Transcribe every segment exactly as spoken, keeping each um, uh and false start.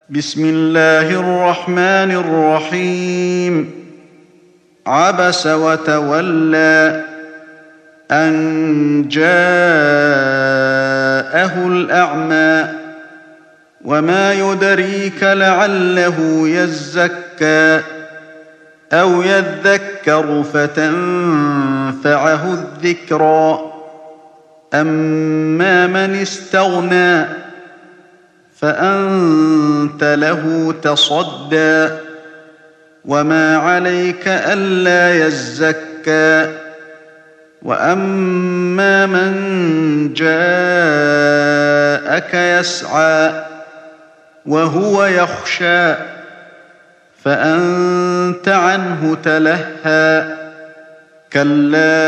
بسم الله الرحمن الرحيم عبس وتولى أن جاءه الأعمى وما يدريك لعله يزكى أو يذكر فتنفعه الذكرى أما من استغنى فأنت له تصدى وما عليك ألا يزكى وأما من جاءك يسعى وهو يخشى فأنت عنه تلهى كلا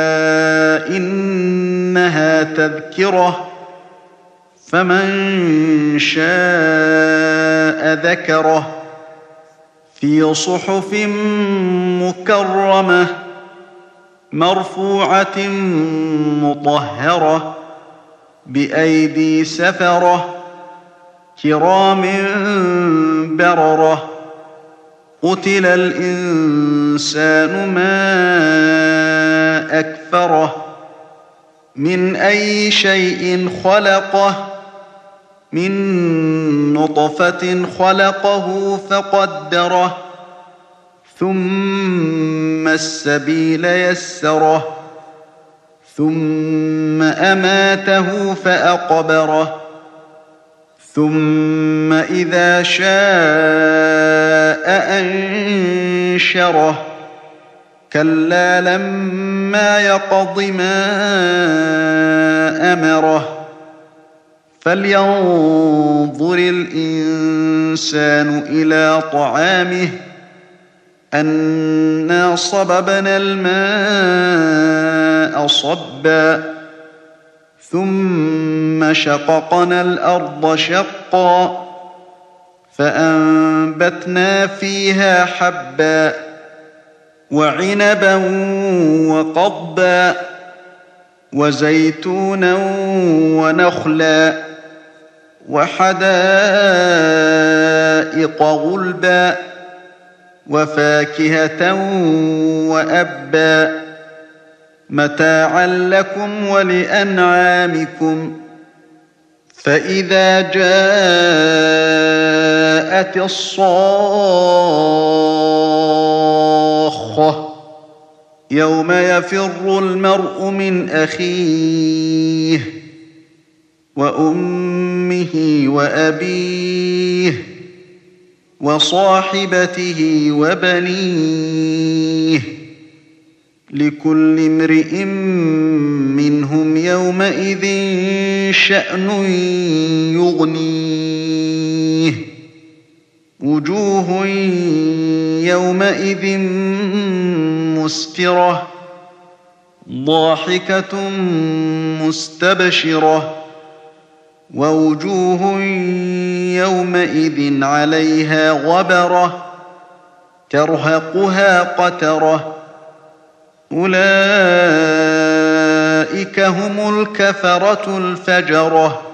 إنها تذكرة فمن شاء ذكره في صحف مكرمة مرفوعة مطهرة بأيدي سفرة كرام بررة قتل الإنسان ما أكفره من أي شيء خلقه من نطفة خلقه فقدره ثم السبيل يسره ثم أماته فأقبره ثم إذا شاء أنشره كلا لما يقض ما أمره فلينظر الإنسان إلى طعامه أنا صببنا الماء صبا ثم شققنا الأرض شقا فأنبتنا فيها حبا وعنبا وقضبا وزيتونا ونخلا وحدائق غلبا وفاكهة وأبا متاعا لكم ولأنعامكم فإذا جاءت الصاخة يوم يفر المرء من أخيه وأمه وأبيه وصاحبته وبنيه لكل امرئ منهم يومئذ شأن يغنيه وجوه يومئذ مسفرة ضاحكة مستبشرة ووجوه يومئذ عليها غبرة ترهقها قترة أولئك هم الكفرة الفجرة